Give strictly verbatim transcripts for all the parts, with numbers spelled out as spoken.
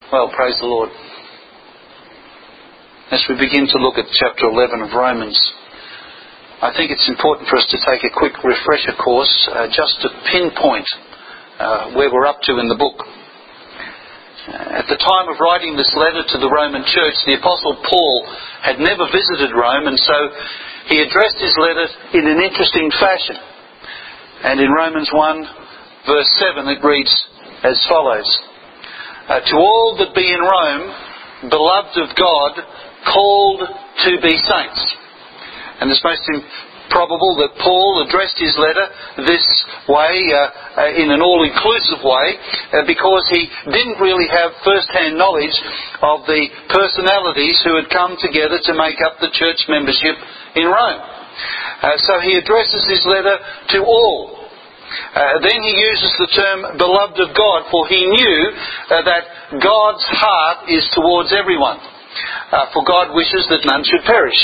Well, praise the Lord. As we begin to look at chapter eleven of Romans, I think it's important for us to take a quick refresher course uh, just to pinpoint uh, where we're up to in the book. Uh, at the time of writing this letter to the Roman church, the Apostle Paul had never visited Rome, and so he addressed his letter in an interesting fashion. And in Romans one, verse seven, it reads as follows. Uh, to all that be in Rome, beloved of God, called to be saints. And it's most probable that Paul addressed his letter this way, uh, uh, in an all-inclusive way, uh, because he didn't really have first-hand knowledge of the personalities who had come together to make up the church membership in Rome. Uh, so he addresses his letter to all. Uh, then he uses the term beloved of God, for he knew uh, that God's heart is towards everyone. Uh, for God wishes that none should perish.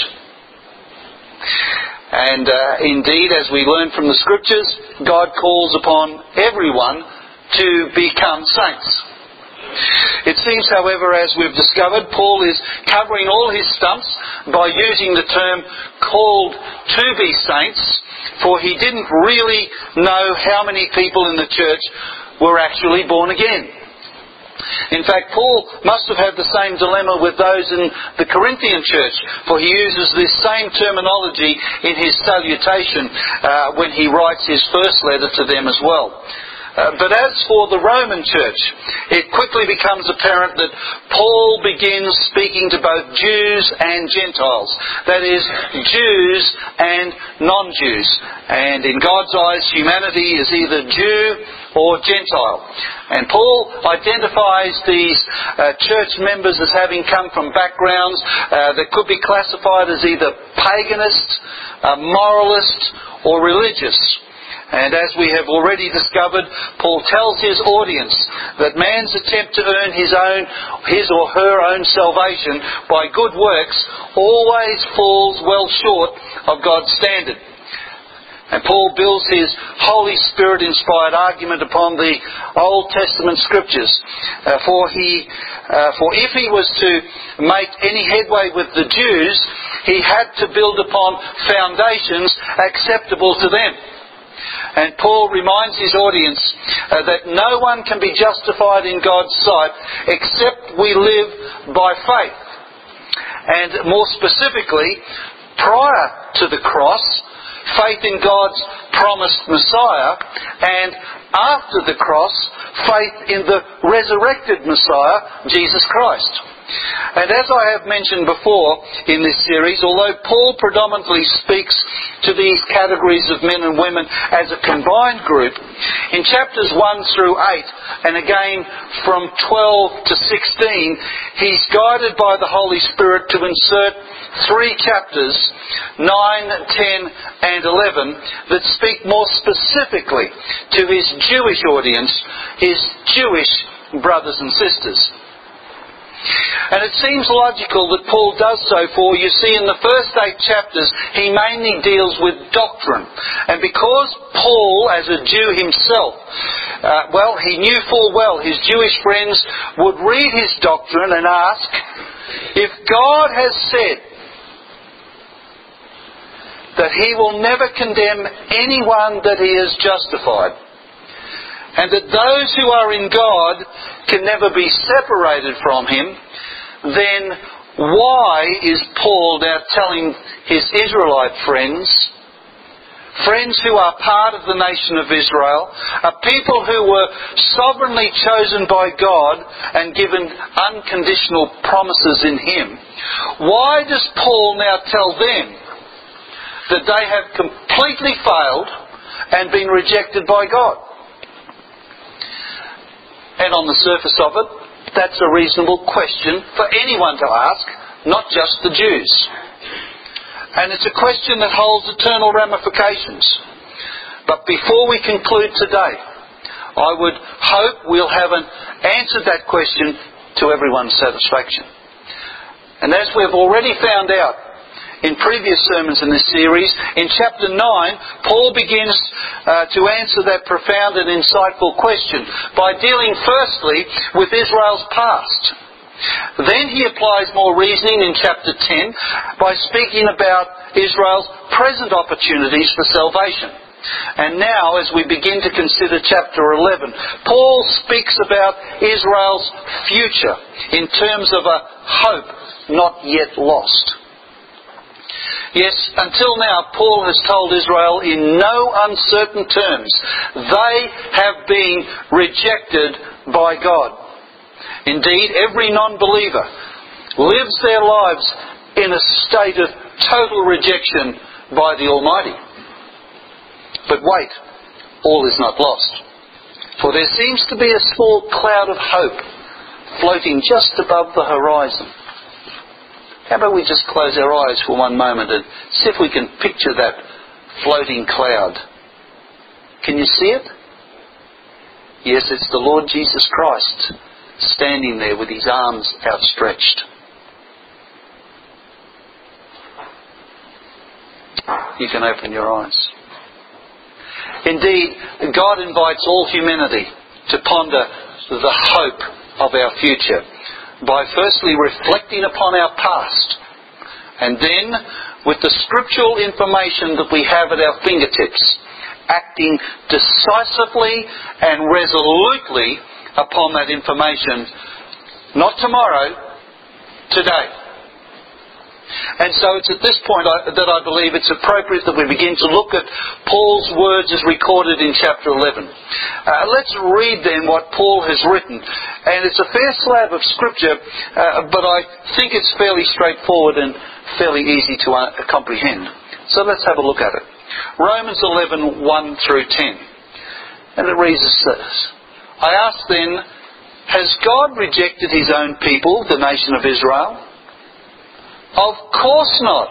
And uh, indeed, as we learn from the Scriptures, God calls upon everyone to become saints. It seems, however, as we've discovered, Paul is covering all his stumps by using the term called to be saints, for he didn't really know how many people in the church were actually born again. In fact, Paul must have had the same dilemma with those in the Corinthian church, for he uses this same terminology in his salutation uh, when he writes his first letter to them as well. Uh, but as for the Roman church, it quickly becomes apparent that Paul begins speaking to both Jews and Gentiles. That is, Jews and non-Jews. And in God's eyes, humanity is either Jew or Gentile. And Paul identifies these uh, church members as having come from backgrounds uh, that could be classified as either paganist, uh, moralist, or religious. And as we have already discovered, Paul tells his audience that man's attempt to earn his own, his or her own salvation by good works always falls well short of God's standard. And Paul builds his Holy Spirit-inspired argument upon the Old Testament Scriptures. Uh, for he, uh, for if he was to make any headway with the Jews, he had to build upon foundations acceptable to them. And Paul reminds his audience uh, that no one can be justified in God's sight except we live by faith. And more specifically, prior to the cross, faith in God's promised Messiah, and after the cross, faith in the resurrected Messiah, Jesus Christ. And as I have mentioned before in this series, although Paul predominantly speaks to these categories of men and women as a combined group, in chapters one through eight, and again from twelve to sixteen, he's guided by the Holy Spirit to insert three chapters, nine, ten and eleven, that speak more specifically to his Jewish audience, his Jewish brothers and sisters. And it seems logical that Paul does so, for you see in the first eight chapters he mainly deals with doctrine. And because Paul, as a Jew himself, uh, well, he knew full well his Jewish friends would read his doctrine and ask, if God has said that he will never condemn anyone that he has justified, and that those who are in God can never be separated from him, then why is Paul now telling his Israelite friends, friends who are part of the nation of Israel, a people who were sovereignly chosen by God and given unconditional promises in him, why does Paul now tell them that they have completely failed and been rejected by God? And on the surface of it, that's a reasonable question for anyone to ask, not just the Jews. And it's a question that holds eternal ramifications. But before we conclude today, I would hope we'll have an answered that question to everyone's satisfaction. And as we've already found out in previous sermons in this series, in chapter nine, Paul begins uh, to answer that profound and insightful question by dealing firstly with Israel's past. Then he applies more reasoning in chapter ten by speaking about Israel's present opportunities for salvation. And now, as we begin to consider chapter eleven, Paul speaks about Israel's future in terms of a hope not yet lost. Yes, until now, Paul has told Israel in no uncertain terms they have been rejected by God. Indeed, every non-believer lives their lives in a state of total rejection by the Almighty. But wait, all is not lost. For there seems to be a small cloud of hope floating just above the horizon. How about we just close our eyes for one moment and see if we can picture that floating cloud. Can you see it? Yes, it's the Lord Jesus Christ standing there with his arms outstretched. You can open your eyes. Indeed, God invites all humanity to ponder the hope of our future by firstly reflecting upon our past, and then, with the scriptural information that we have at our fingertips, acting decisively and resolutely upon that information, not tomorrow, today. And so it's at this point I, that I believe it's appropriate that we begin to look at Paul's words as recorded in chapter eleven. Uh, let's read then what Paul has written. And it's a fair slab of scripture, uh, but I think it's fairly straightforward and fairly easy to uh, comprehend. So let's have a look at it. Romans eleven, one through ten. And it reads as this. I ask then, has God rejected his own people, the nation of Israel? Of course not.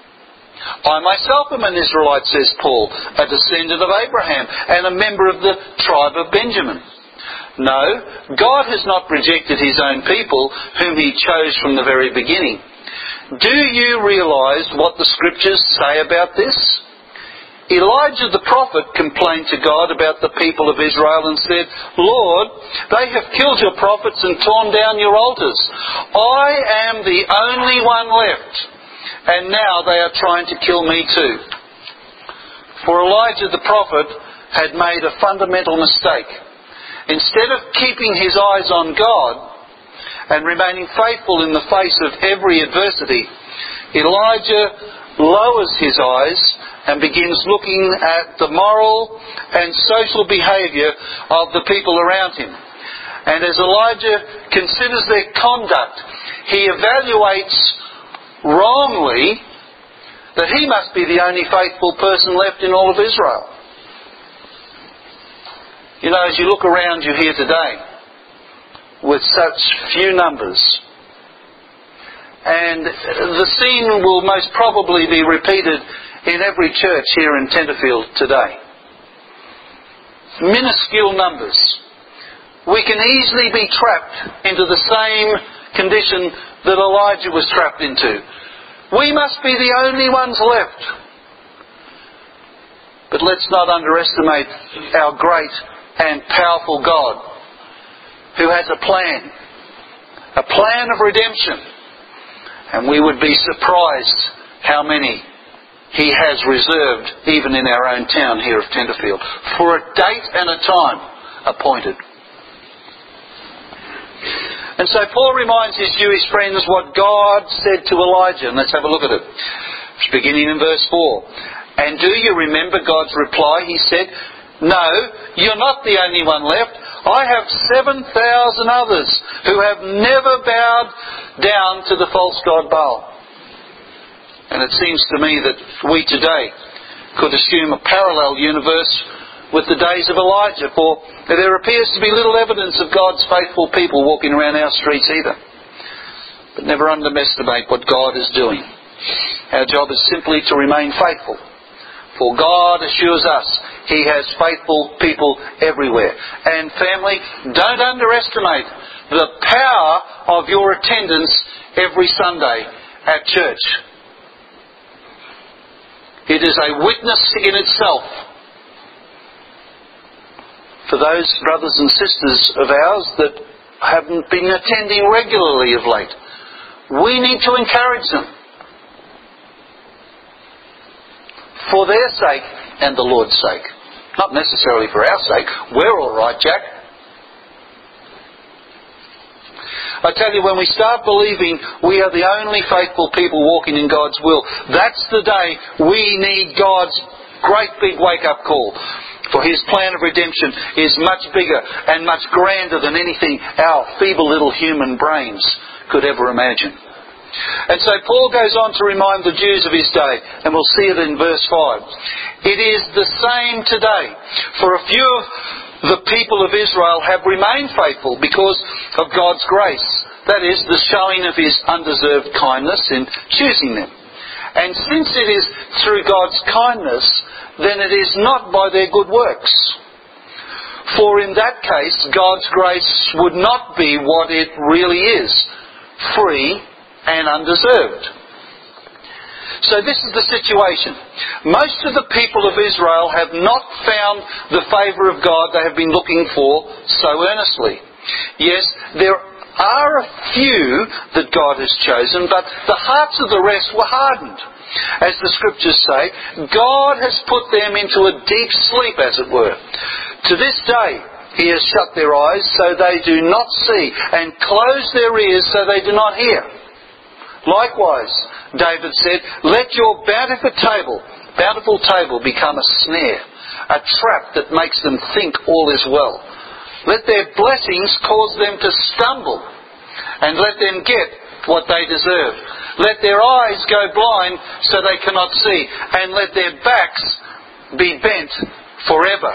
I myself am an Israelite, says Paul, a descendant of Abraham and a member of the tribe of Benjamin. No, God has not rejected his own people, whom he chose from the very beginning. Do you realise what the scriptures say about this? Elijah the prophet complained to God about the people of Israel and said, Lord, they have killed your prophets and torn down your altars. I am the only one left, and now they are trying to kill me too. For Elijah the prophet had made a fundamental mistake. Instead of keeping his eyes on God and remaining faithful in the face of every adversity, Elijah lowers his eyes and begins looking at the moral and social behaviour of the people around him. And as Elijah considers their conduct, he evaluates wrongly that he must be the only faithful person left in all of Israel. You know, as you look around you here today, with such few numbers, and the scene will most probably be repeated in every church here in Tenterfield today. Minuscule numbers. We can easily be trapped into the same condition that Elijah was trapped into. We must be the only ones left. But let's not underestimate our great and powerful God, who has a plan. A plan of redemption. And we would be surprised how many he has reserved, even in our own town here of Tenterfield, for a date and a time appointed. And so Paul reminds his Jewish friends what God said to Elijah. And let's have a look at it. It's beginning in verse four. And do you remember God's reply? He said, no, you're not the only one left. I have seven thousand others who have never bowed down to the false god Baal. And it seems to me that we today could assume a parallel universe with the days of Elijah, for there appears to be little evidence of God's faithful people walking around our streets either. But never underestimate what God is doing. Our job is simply to remain faithful. For God assures us He has faithful people everywhere. And family, don't underestimate the power of your attendance every Sunday at church. It is a witness in itself. For those brothers and sisters of ours that haven't been attending regularly of late, we need to encourage them. For their sake and the Lord's sake. Not necessarily for our sake. We're all right, Jack. I tell you, when we start believing we are the only faithful people walking in God's will, that's the day we need God's great big wake-up call. For His plan of redemption is much bigger and much grander than anything our feeble little human brains could ever imagine. And so Paul goes on to remind the Jews of his day, and we'll see it in verse five. It is the same today. For a few of the people of Israel have remained faithful because of God's grace. That is, the showing of His undeserved kindness in choosing them. And since it is through God's kindness, then it is not by their good works. For in that case, God's grace would not be what it really is, free and undeserved. So this is the situation. Most of the people of Israel have not found the favour of God they have been looking for so earnestly. Yes, there are a few that God has chosen, but the hearts of the rest were hardened. As the Scriptures say, God has put them into a deep sleep, as it were. To this day, He has shut their eyes so they do not see, and closed their ears so they do not hear. Likewise, David said, let your bountiful table, bountiful table become a snare, a trap that makes them think all is well. Let their blessings cause them to stumble, and let them get what they deserve. Let their eyes go blind so they cannot see, and let their backs be bent forever.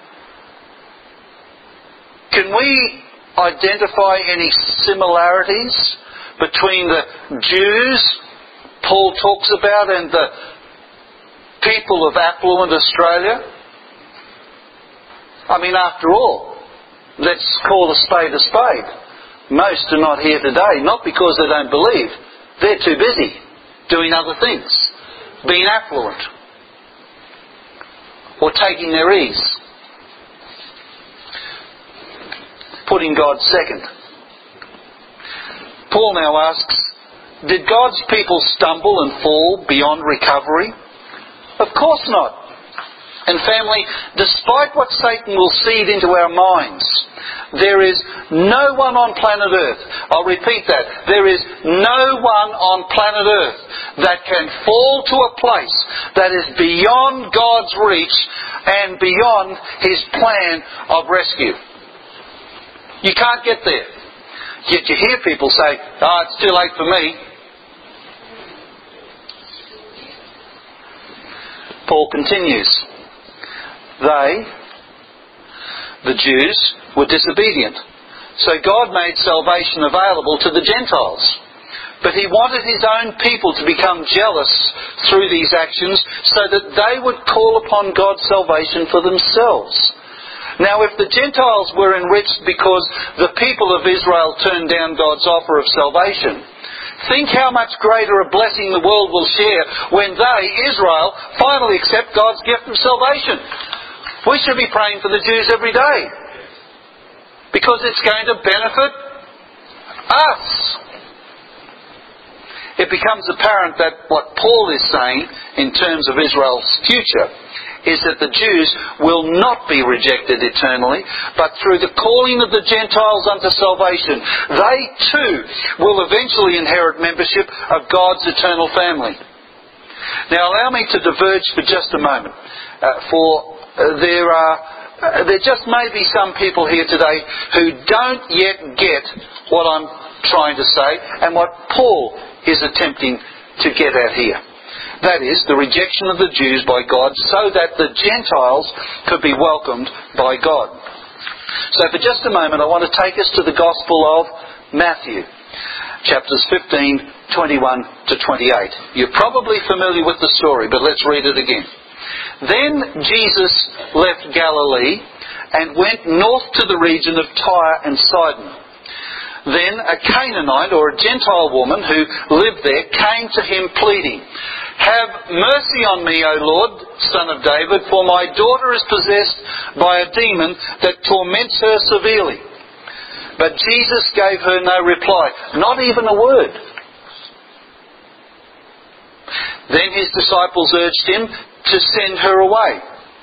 Can we identify any similarities between the Jews Paul talks about and the people of affluent Australia? I mean, after all, let's call a spade a spade. Most are not here today, not because they don't believe. They're too busy doing other things, being affluent, or taking their ease, putting God second. Paul now asks, did God's people stumble and fall beyond recovery? Of course not. And family, despite what Satan will seed into our minds, there is no one on planet Earth, I'll repeat that, there is no one on planet Earth that can fall to a place that is beyond God's reach and beyond His plan of rescue. You can't get there. Yet you hear people say, oh, it's too late for me. Paul continues. They, the Jews, were disobedient. So God made salvation available to the Gentiles. But He wanted His own people to become jealous through these actions so that they would call upon God's salvation for themselves. Now, if the Gentiles were enriched because the people of Israel turned down God's offer of salvation, think how much greater a blessing the world will share when they, Israel, finally accept God's gift of salvation. We should be praying for the Jews every day, because it's going to benefit us. It becomes apparent that what Paul is saying in terms of Israel's future is that the Jews will not be rejected eternally, but through the calling of the Gentiles unto salvation, they too will eventually inherit membership of God's eternal family. Now allow me to diverge for just a moment, uh, for uh, there are uh, there just may be some people here today who don't yet get what I'm trying to say and what Paul is attempting to get at here. That is, the rejection of the Jews by God so that the Gentiles could be welcomed by God. So for just a moment I want to take us to the Gospel of Matthew, chapters fifteen, twenty-one to twenty-eight. You're probably familiar with the story, but let's read it again. Then Jesus left Galilee and went north to the region of Tyre and Sidon. Then a Canaanite, or a Gentile woman who lived there, came to Him pleading, "Have mercy on me, O Lord, Son of David, for my daughter is possessed by a demon that torments her severely." But Jesus gave her no reply, not even a word. Then his disciples urged him to send her away.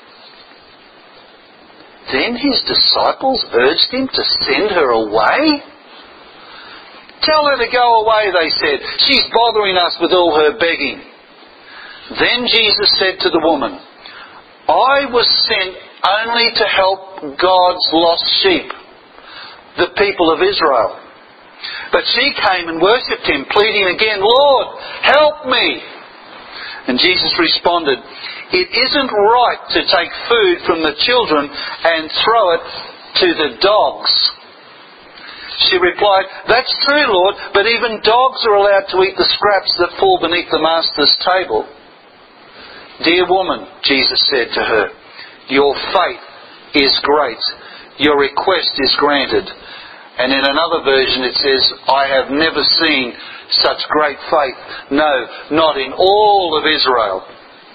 Then his disciples urged him to send her away? "Tell her to go away," they said. "She's bothering us with all her begging." Then Jesus said to the woman, "I was sent only to help God's lost sheep, the people of Israel." But she came and worshipped him, pleading again, "Lord, help me." And Jesus responded, "It isn't right to take food from the children and throw it to the dogs." She replied, "That's true, Lord, but even dogs are allowed to eat the scraps that fall beneath the master's table." "Dear woman," Jesus said to her, "your faith is great. Your request is granted." And in another version it says, "I have never seen such great faith. No, not in all of Israel."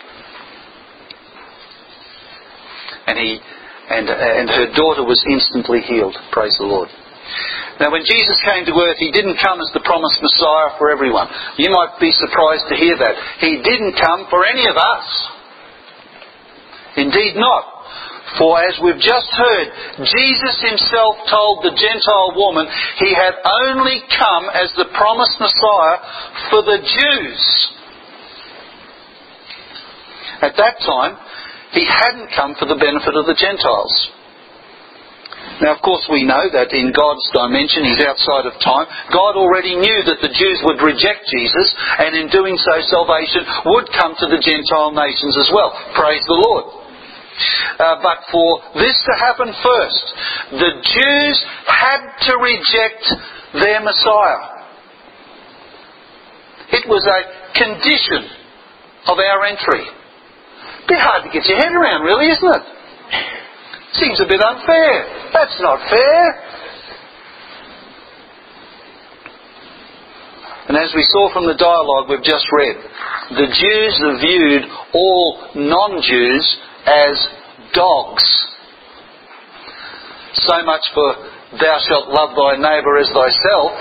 And he, and, and her daughter was instantly healed. Praise the Lord. Now, when Jesus came to earth, he didn't come as the promised Messiah for everyone. You might be surprised to hear that. He didn't come for any of us. Indeed not. For as we've just heard, Jesus himself told the Gentile woman he had only come as the promised Messiah for the Jews. At that time, he hadn't come for the benefit of the Gentiles. Now, of course, we know that in God's dimension, he's outside of time. God already knew that the Jews would reject Jesus, and in doing so, salvation would come to the Gentile nations as well. Praise the Lord. Uh, but for this to happen first, the Jews had to reject their Messiah. It was a condition of our entry. A bit hard to get your head around, really, isn't it? Seems a bit unfair. That's not fair. And as we saw from the dialogue we've just read, the Jews are viewed all non-Jews as dogs. So much for "thou shalt love thy neighbour as thyself."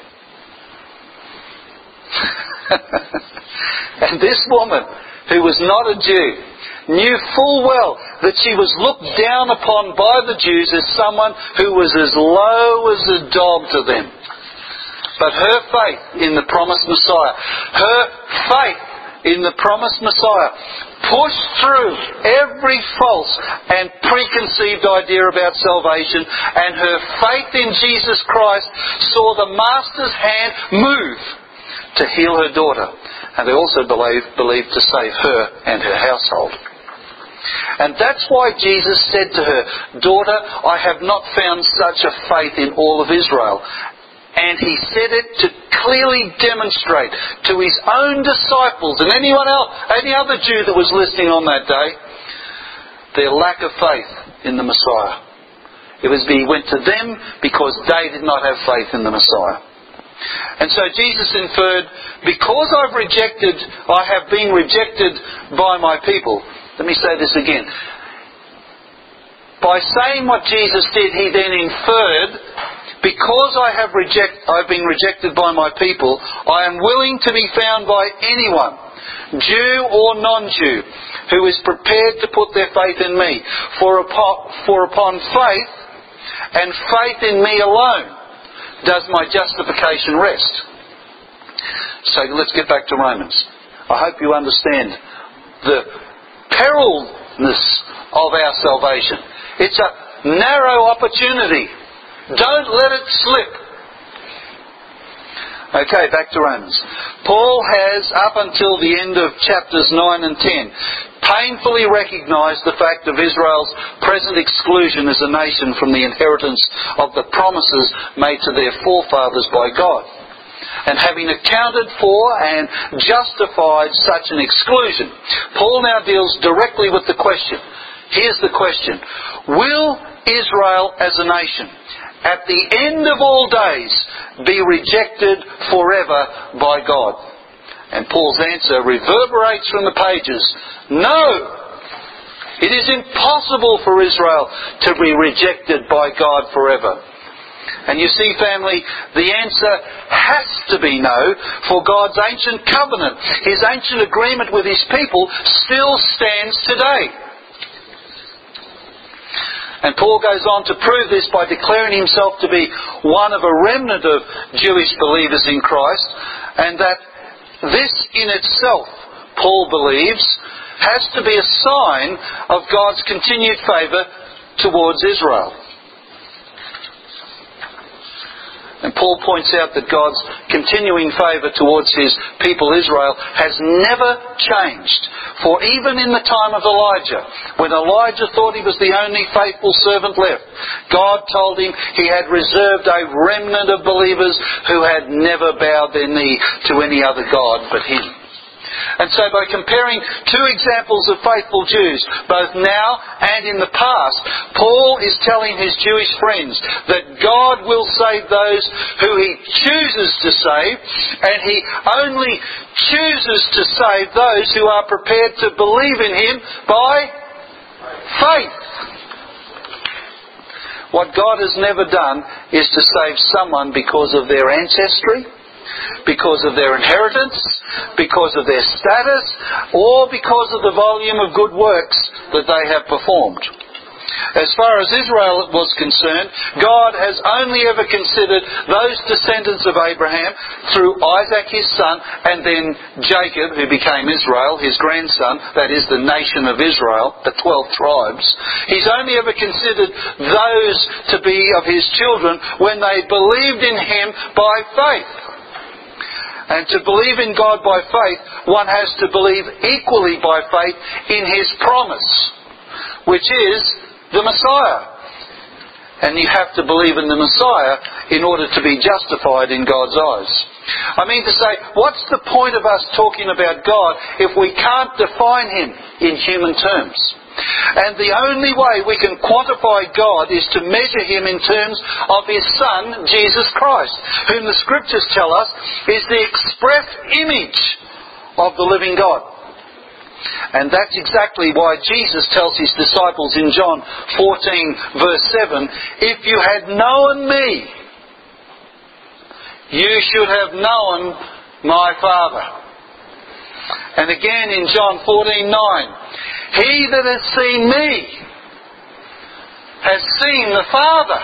And this woman, who was not a Jew, knew full well that she was looked down upon by the Jews as someone who was as low as a dog to them. But her faith in the promised Messiah, her faith in the promised Messiah, pushed through every false and preconceived idea about salvation, and her faith in Jesus Christ saw the Master's hand move to heal her daughter, and they also believed, believed to save her and her household. And that's why Jesus said to her, "Daughter, I have not found such a faith in all of Israel." And he said it to clearly demonstrate to his own disciples and anyone else, any other Jew that was listening on that day, their lack of faith in the Messiah. It was he went to them because they did not have faith in the Messiah. And so Jesus inferred, because I've rejected, I have been rejected by my people. Let me say this again. By saying what Jesus did, he then inferred, because I have reject, I've been rejected by my people, I am willing to be found by anyone, Jew or non-Jew, who is prepared to put their faith in me. For upon, for upon faith, and faith in me alone, does my justification rest. So let's get back to Romans. I hope you understand the perilness of our salvation. It's a narrow opportunity. Don't let it slip. Okay, back to Romans. Paul has, up until the end of chapters nine and ten, painfully recognised the fact of Israel's present exclusion as a nation from the inheritance of the promises made to their forefathers by God. And having accounted for and justified such an exclusion, Paul now deals directly with the question. Here's the question. Will Israel as a nation, at the end of all days, be rejected forever by God? And Paul's answer reverberates from the pages. No! It is impossible for Israel to be rejected by God forever. And you see, family, the answer has to be no, for God's ancient covenant, His ancient agreement with His people, still stands today. And Paul goes on to prove this by declaring himself to be one of a remnant of Jewish believers in Christ, and that this in itself, Paul believes, has to be a sign of God's continued favour towards Israel. And Paul points out that God's continuing favour towards His people Israel has never changed. For even in the time of Elijah, when Elijah thought he was the only faithful servant left, God told him He had reserved a remnant of believers who had never bowed their knee to any other God but Him. And so by comparing two examples of faithful Jews, both now and in the past, Paul is telling his Jewish friends that God will save those who He chooses to save, and He only chooses to save those who are prepared to believe in Him by faith. What God has never done is to save someone because of their ancestry, because of their inheritance, because of their status, or because of the volume of good works that they have performed. As far as Israel was concerned, God has only ever considered those descendants of Abraham through Isaac his son, and then Jacob, who became Israel, his grandson, that is the nation of Israel, the twelve tribes. He's only ever considered those to be of His children when they believed in Him by faith. And to believe in God by faith, one has to believe equally by faith in His promise, which is the Messiah. And you have to believe in the Messiah in order to be justified in God's eyes. I mean to say, what's the point of us talking about God if we can't define Him in human terms? And the only way we can quantify God is to measure Him in terms of His Son, Jesus Christ, whom the Scriptures tell us is the express image of the living God. And that's exactly why Jesus tells His disciples in John fourteen verse seven, "If you had known me, you should have known my Father." And again in John fourteen nine, "He that has seen me has seen the Father."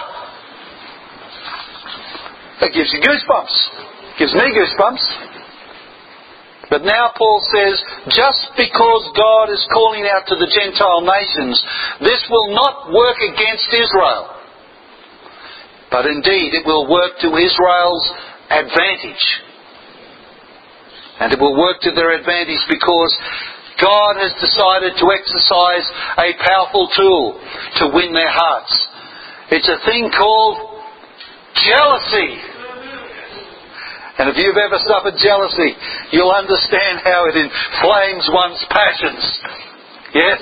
That gives you goosebumps. Gives me goosebumps. But now Paul says, just because God is calling out to the Gentile nations, this will not work against Israel. But indeed it will work to Israel's advantage. And it will work to their advantage because God has decided to exercise a powerful tool to win their hearts. It's a thing called jealousy. And if you've ever suffered jealousy, you'll understand how it inflames one's passions. Yes?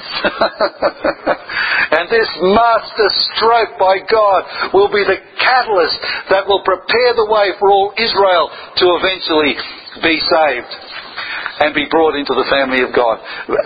And this master stroke by God will be the catalyst that will prepare the way for all Israel to eventually be saved and be brought into the family of God.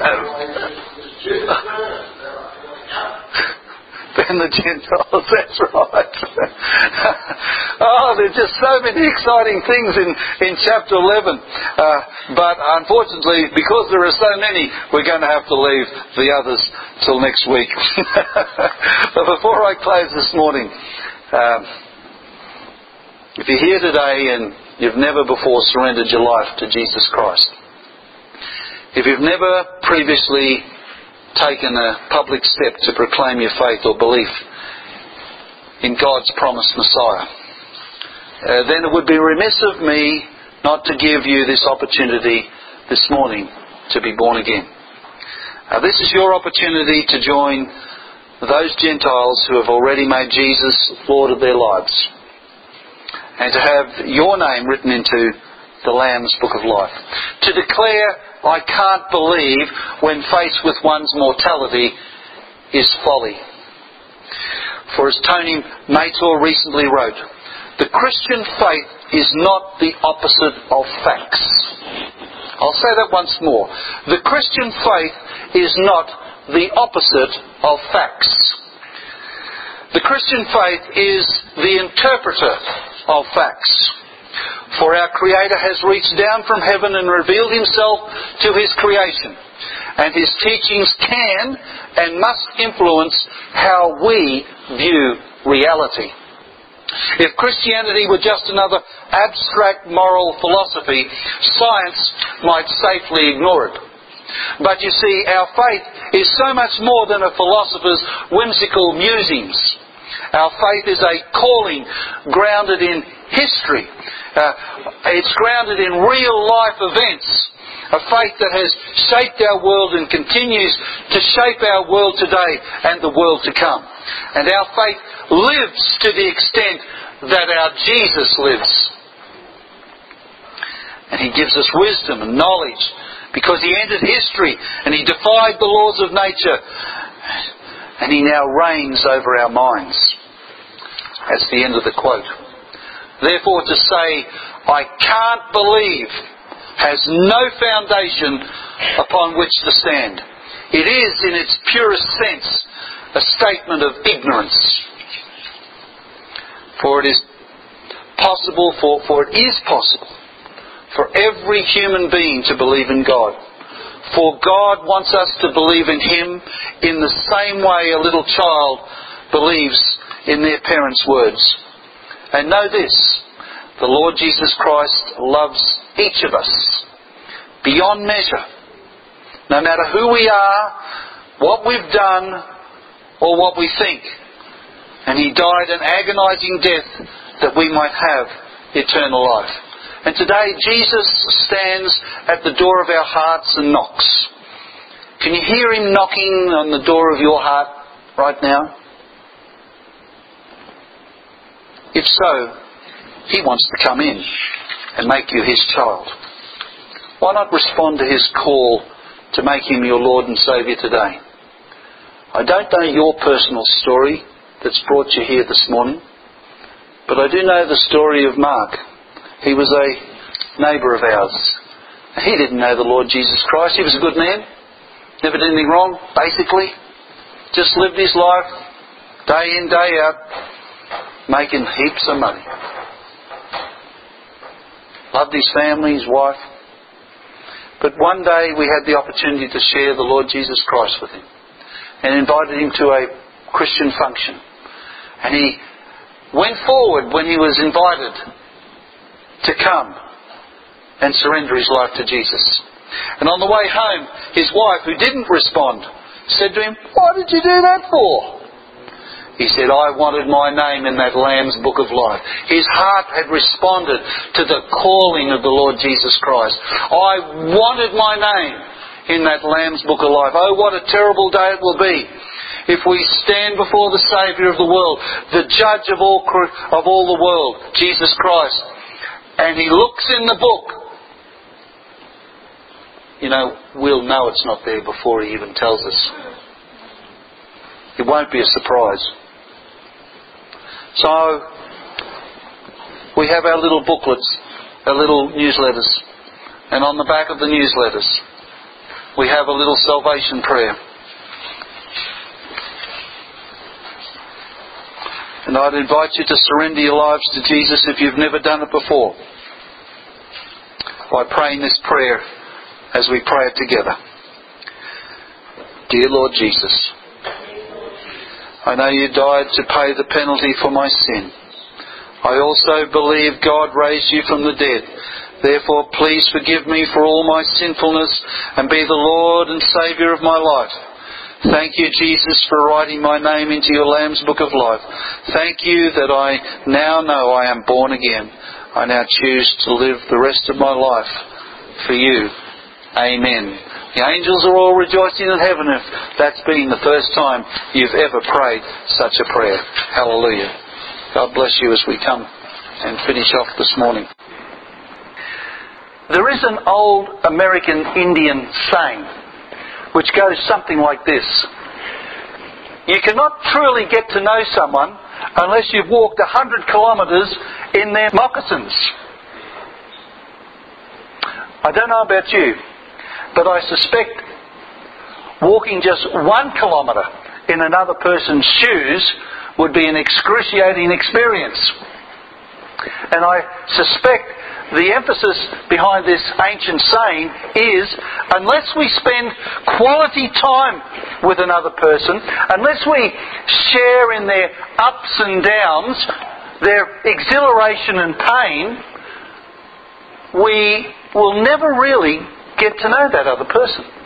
Then the Gentiles, that's right. Oh, there's just so many exciting things in, in chapter eleven. Uh, but unfortunately, because there are so many, we're going to have to leave the others till next week. But before I close this morning, um, if you're here today and you've never before surrendered your life to Jesus Christ, if you've never previously taken a public step to proclaim your faith or belief in God's promised Messiah, uh, then it would be remiss of me not to give you this opportunity this morning to be born again. Uh, this is your opportunity to join those Gentiles who have already made Jesus Lord of their lives, and to have your name written into the Lamb's Book of Life. To declare, I can't believe when faced with one's mortality is folly. For as Tony Mator recently wrote, the Christian faith is not the opposite of facts. I'll say that once more. The Christian faith is not the opposite of facts. The Christian faith is the interpreter of facts. For our Creator has reached down from heaven and revealed Himself to His creation. And His teachings can and must influence how we view reality. If Christianity were just another abstract moral philosophy, science might safely ignore it. But you see, our faith is so much more than a philosopher's whimsical musings. Our faith is a calling grounded in history. Uh, it's grounded in real life events. A faith that has shaped our world and continues to shape our world today and the world to come. And our faith lives to the extent that our Jesus lives. And He gives us wisdom and knowledge because He entered history and He defied the laws of nature. And He now reigns over our minds. That's the end of the quote. Therefore, to say, I can't believe, has no foundation upon which to stand. It is, in its purest sense, a statement of ignorance. For it is possible, for, for it is possible for every human being to believe in God. For God wants us to believe in Him in the same way a little child believes in their parents' words. And know this, the Lord Jesus Christ loves each of us beyond measure. No matter who we are, what we've done, or what we think. And He died an agonizing death that we might have eternal life. And today Jesus stands at the door of our hearts and knocks. Can you hear Him knocking on the door of your heart right now? If so, He wants to come in and make you His child. Why not respond to His call to make Him your Lord and Saviour today? I don't know your personal story that's brought you here this morning, but I do know the story of Mark. He was a neighbour of ours. He didn't know the Lord Jesus Christ. He was a good man. Never did anything wrong, basically. Just lived his life, day in, day out, making heaps of money. Loved his family, his wife. But one day we had the opportunity to share the Lord Jesus Christ with him and invited him to a Christian function. And he went forward when he was invited to come and surrender his life to Jesus. And on the way home, his wife, who didn't respond, said to him, "Why did you do that for?" He said, "I wanted my name in that Lamb's Book of Life." His heart had responded to the calling of the Lord Jesus Christ. I wanted my name in that Lamb's Book of Life. Oh, what a terrible day it will be if we stand before the Saviour of the world, the Judge of all of all the world, Jesus Christ, and He looks in the book. You know, we'll know it's not there before He even tells us. It won't be a surprise. So, we have our little booklets, our little newsletters. And on the back of the newsletters, we have a little salvation prayer. And I'd invite you to surrender your lives to Jesus if you've never done it before, by praying this prayer as we pray it together. Dear Lord Jesus, I know you died to pay the penalty for my sin. I also believe God raised you from the dead. Therefore, please forgive me for all my sinfulness and be the Lord and Saviour of my life. Thank you, Jesus, for writing my name into your Lamb's Book of Life. Thank you that I now know I am born again. I now choose to live the rest of my life for you. Amen. The angels are all rejoicing in heaven if that's been the first time you've ever prayed such a prayer. Hallelujah. God bless you as we come and finish off this morning. There is an old American Indian saying which goes something like this: you cannot truly get to know someone unless you've walked a hundred kilometres in their moccasins. I I don't know about you, but I suspect walking just one kilometre in another person's shoes would be an excruciating experience. And I suspect the emphasis behind this ancient saying is, unless we spend quality time with another person, unless we share in their ups and downs, their exhilaration and pain, we will never really get to know that other person.